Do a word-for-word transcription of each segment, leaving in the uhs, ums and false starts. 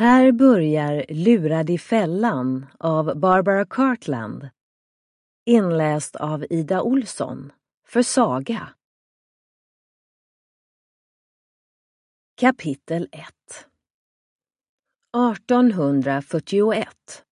Här börjar Lurad i fällan av Barbara Cartland, inläst av Ida Olsson för Saga. Kapitel ett. artonhundrafyrtioett.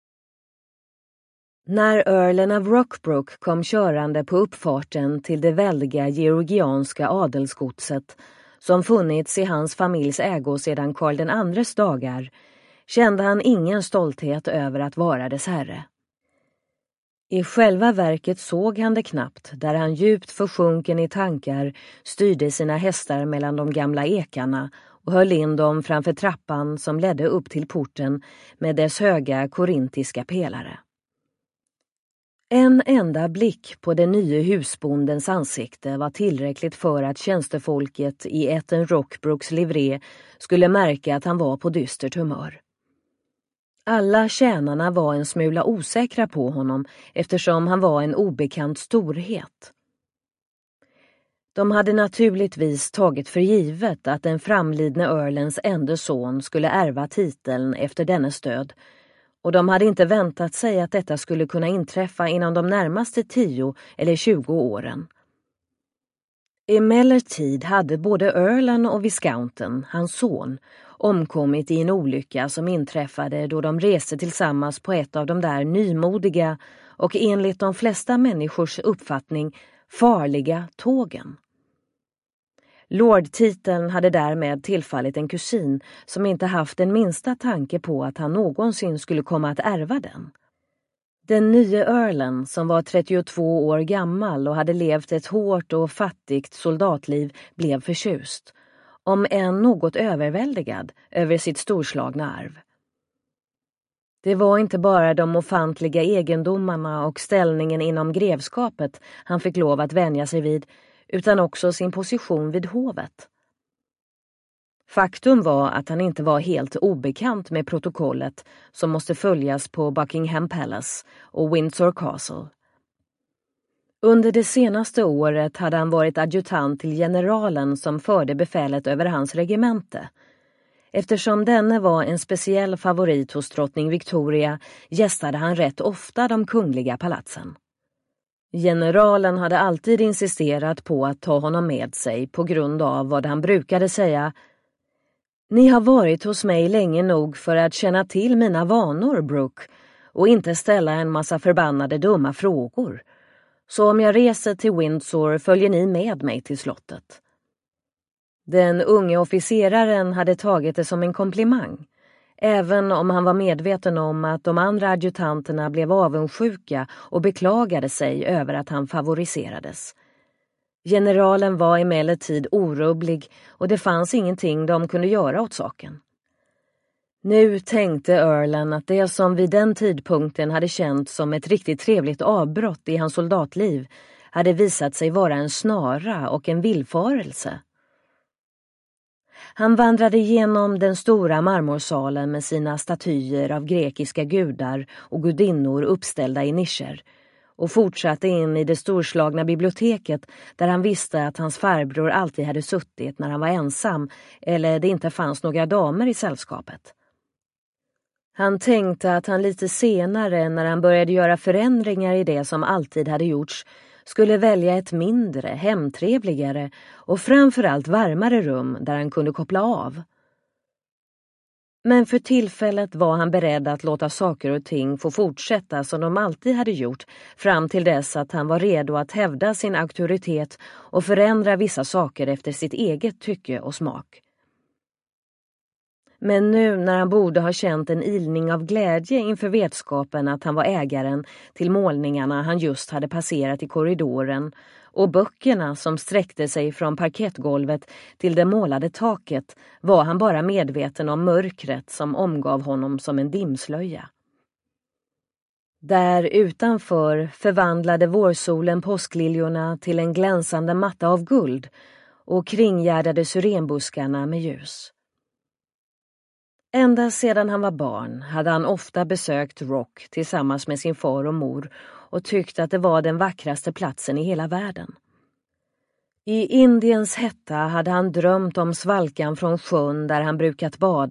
När Earlen av Rockbrook kom körande på uppfarten till det väldiga georgianska adelsgodset som funnits i hans familjs ägo sedan Karl den andres dagar, kände han ingen stolthet över att vara dess herre. I själva verket såg han det knappt, där han djupt försjunken i tankar styrde sina hästar mellan de gamla ekarna och höll in dem framför trappan som ledde upp till porten med dess höga korintiska pelare. En enda blick på den nye husbondens ansikte var tillräckligt för att tjänstefolket i Etten Rockbrooks livré skulle märka att han var på dystert humör. Alla tjänarna var en smula osäkra på honom eftersom han var en obekant storhet. De hade naturligtvis tagit för givet att den framlidne Earlens enda son skulle ärva titeln efter dennes död, och de hade inte väntat sig att detta skulle kunna inträffa inom de närmaste tio eller tjugo åren. Emellertid hade både Earlen och Viscounten, hans son, omkommit i en olycka som inträffade då de reste tillsammans på ett av de där nymodiga och enligt de flesta människors uppfattning farliga tågen. Lordtiteln hade därmed tillfallit en kusin som inte haft den minsta tanke på att han någonsin skulle komma att ärva den. Den nye Earlen, som var trettiotvå år gammal och hade levt ett hårt och fattigt soldatliv, blev förtjust, om än något överväldigad över sitt storslagna arv. Det var inte bara de ofantliga egendomarna och ställningen inom grevskapet han fick lov att vänja sig vid, utan också sin position vid hovet. Faktum var att han inte var helt obekant med protokollet som måste följas på Buckingham Palace och Windsor Castle. Under det senaste året hade han varit adjutant till generalen som förde befälet över hans regemente. Eftersom denne var en speciell favorit hos drottning Victoria gästade han rätt ofta de kungliga palatsen. Generalen hade alltid insisterat på att ta honom med sig på grund av vad han brukade säga: "Ni har varit hos mig länge nog för att känna till mina vanor, Brooke, och inte ställa en massa förbannade dumma frågor. Så om jag reser till Windsor följer ni med mig till slottet." Den unge officeraren hade tagit det som en komplimang, även om han var medveten om att de andra adjutanterna blev avundsjuka och beklagade sig över att han favoriserades. Generalen var emellertid orubblig och det fanns ingenting de kunde göra åt saken. Nu tänkte Earlen att det som vid den tidpunkten hade känts som ett riktigt trevligt avbrott i hans soldatliv hade visat sig vara en snara och en villfarelse. Han vandrade igenom den stora marmorsalen med sina statyer av grekiska gudar och gudinnor uppställda i nischer och fortsatte in i det storslagna biblioteket där han visste att hans farbror alltid hade suttit när han var ensam eller det inte fanns några damer i sällskapet. Han tänkte att han lite senare, när han började göra förändringar i det som alltid hade gjorts, skulle välja ett mindre, hemtrevligare och framförallt varmare rum där han kunde koppla av. Men för tillfället var han beredd att låta saker och ting få fortsätta som de alltid hade gjort fram till dess att han var redo att hävda sin auktoritet och förändra vissa saker efter sitt eget tycke och smak. Men nu när han borde ha känt en ilning av glädje inför vetskapen att han var ägaren till målningarna han just hade passerat i korridoren och böckerna som sträckte sig från parkettgolvet till det målade taket, var han bara medveten om mörkret som omgav honom som en dimslöja. Där utanför förvandlade vårsolen påskliljorna till en glänsande matta av guld och kringgärdade syrenbuskarna med ljus. Ända sedan han var barn hade han ofta besökt Rock tillsammans med sin far och mor och tyckt att det var den vackraste platsen i hela världen. I Indiens hetta hade han drömt om svalkan från sjön där han brukat bada